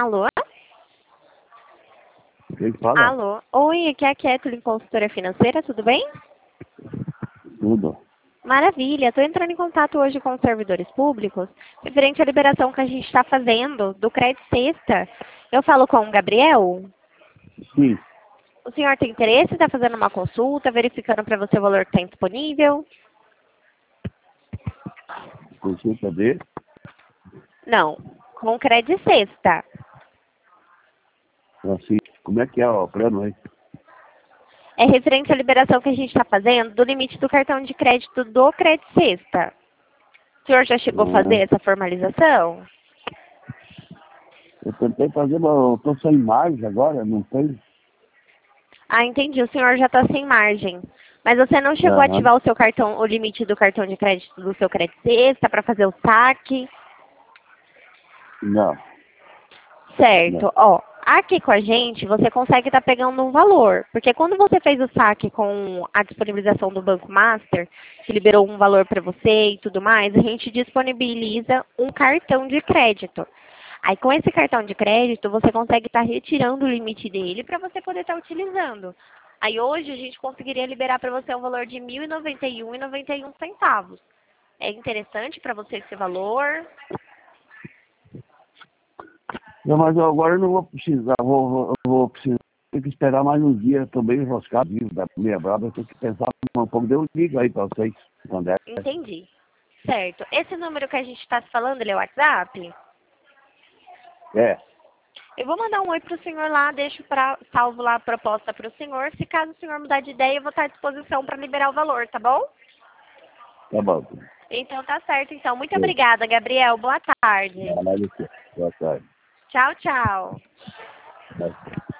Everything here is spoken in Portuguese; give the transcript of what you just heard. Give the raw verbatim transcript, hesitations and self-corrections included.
Alô? Quem fala? Alô? Oi, aqui é a Kathleen, consultora financeira, tudo bem? Tudo. Maravilha, estou entrando em contato hoje com os servidores públicos, referente à liberação que a gente está fazendo do Crédito Sexta. Eu falo com o Gabriel. Sim. O senhor tem interesse? Está fazendo uma consulta, verificando para você o valor que está disponível? Consulta de? Não, com Crédito Sexta. Assim, como é que é o plano aí? É referente à liberação que a gente está fazendo do limite do cartão de crédito do Crédito Sexta. O senhor já chegou a fazer Ah, essa formalização? eu tentei fazer, mas eu tô sem margem agora, não tem. Ah, entendi. O senhor já está sem margem. Mas você não chegou a Aham. ativar o seu cartão, o limite do cartão de crédito do seu Crédito Sexta para fazer o saque? Não, não. Certo. Ó, aqui com a gente você consegue estar pegando um valor. Porque quando você fez o saque com a disponibilização do Banco Master, que liberou um valor para você e tudo mais, a gente disponibiliza um cartão de crédito. Aí com esse cartão de crédito você consegue estar retirando o limite dele para você poder estar utilizando. Aí hoje a gente conseguiria liberar para você um valor de mil e noventa e um reais e noventa e um centavos. É interessante para você esse valor? Não, mas eu agora eu não vou precisar, vou, vou, eu vou precisar, ter que esperar mais um dia, estou bem enroscado, viu, da minha brava, eu tenho que pensar um pouco, deu um ligo aí para vocês, quando é. Entendi. Certo. Esse número que a gente está falando, ele é o WhatsApp? É, Eu vou mandar um oi para o senhor lá, deixo pra, salvo lá a proposta para o senhor. Se caso o senhor mudar de ideia, eu vou estar à disposição para liberar o valor, tá bom? tá bom. Então tá certo. Então, muito É. obrigada, Gabriel. Boa tarde. Boa tarde. Tchau, tchau. Boa tarde.